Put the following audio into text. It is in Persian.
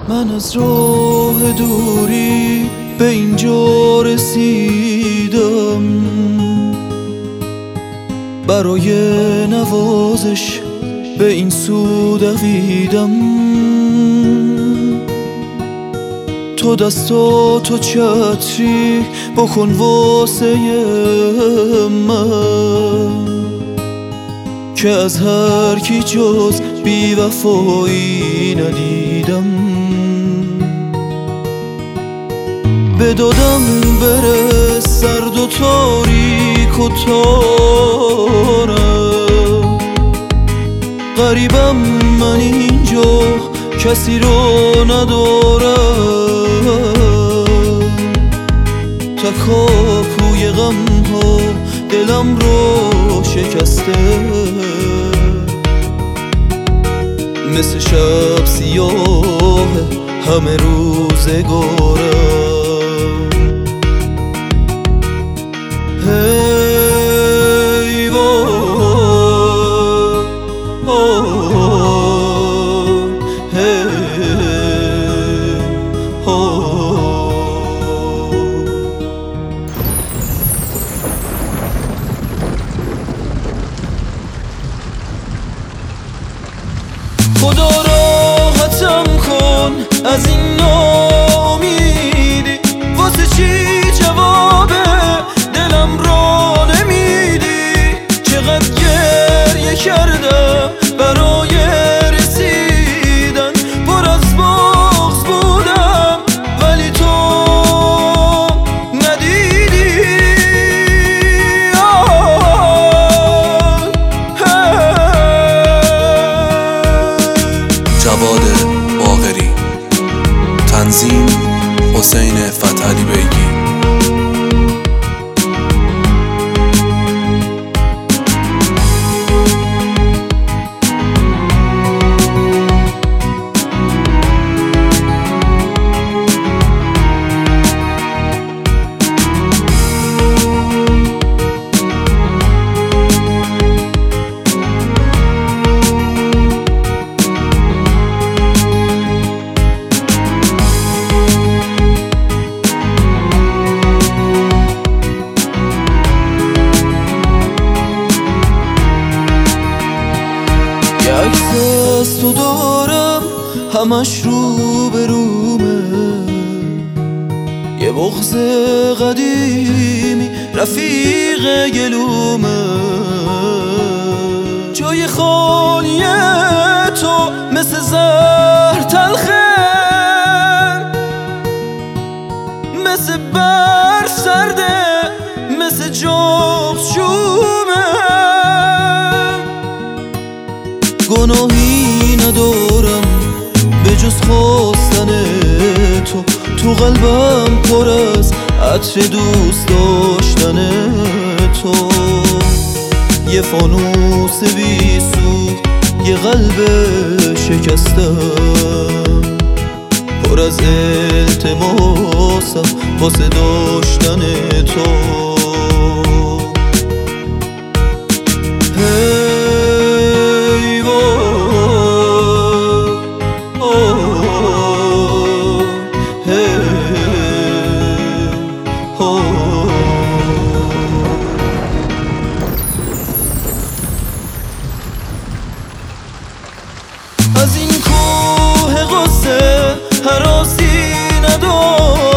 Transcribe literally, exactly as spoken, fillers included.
من از راه دوری به اینجا رسیدم، برای نوازش به این سو دویدم. تو دستاتو چتری بکن واسه من، که از هر کی جز بی وفایی ندیدم. به دادم بره سرد و تاریک و تارم، غریبم من اینجا کسی رو ندارم. تکاپوی غم ها دلم رو شکسته، مثل شب سیاه همه روزگارم. هی وای هی خدا راحتم کن از این ناامیدی، واسه چی جواب دلم رو نمیدی؟ چقدر گریه کردم برای رسیدن، پر از بغض بودم ولی تو ندیدی. جواد باقری، تنظیم حسین فتحعلی بیگی. عکس از تو دارم همش رو به رومه، یه بغض قدیمی رفیق گلومه. جای خالی تو مثل زهر تلخه، مثل برف سرده، مثل جغد شومه. گناهی ندارم به جز خواستن تو، تو قلبم پر از عطر دوست داشتن تو. یه فانوس بی سو، یه قلب شکستم، پر از التماسم واسه داشتن تو. از این کوه غصه هراسی ندارم،